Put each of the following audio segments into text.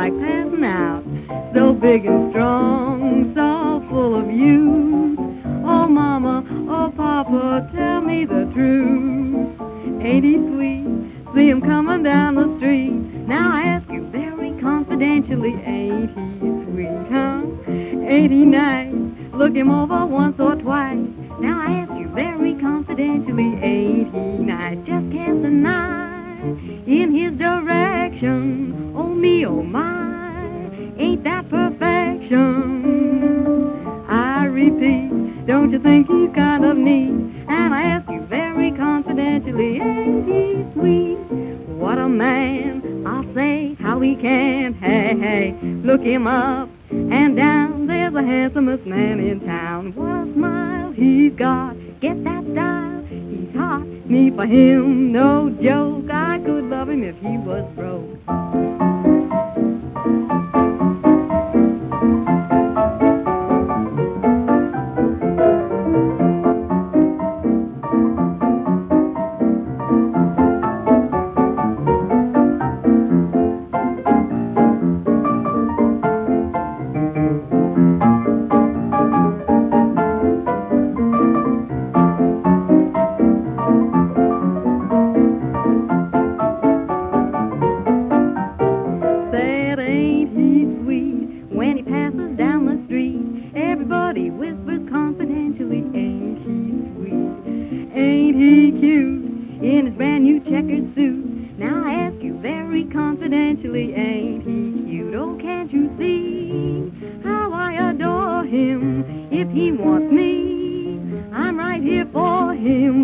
like passing out. So big and strong, so full of youth. Oh, Mama, oh, Papa, tell me the truth. Ain't he sweet? See him coming down the street. Now I ask you very confidentially, ain't he sweet, huh? Ain't he nice? Look him over once or twice. Now I ask you very confidentially, ain't he nice? Just cast an eye in his direction. Oh me, oh my, ain't that perfection? I repeat, don't you think he's kind of neat? And I ask you very confidentially, ain't he sweet? What a man, I'll say how he can. Hey, hey, look him up and down. There's the handsomest man in town. What a smile he's got. Get that style, he's hot. Me for him, no joke. I could love him if he was broke.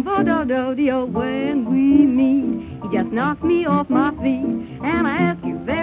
When we meet, he just knocks me off my feet, and I ask you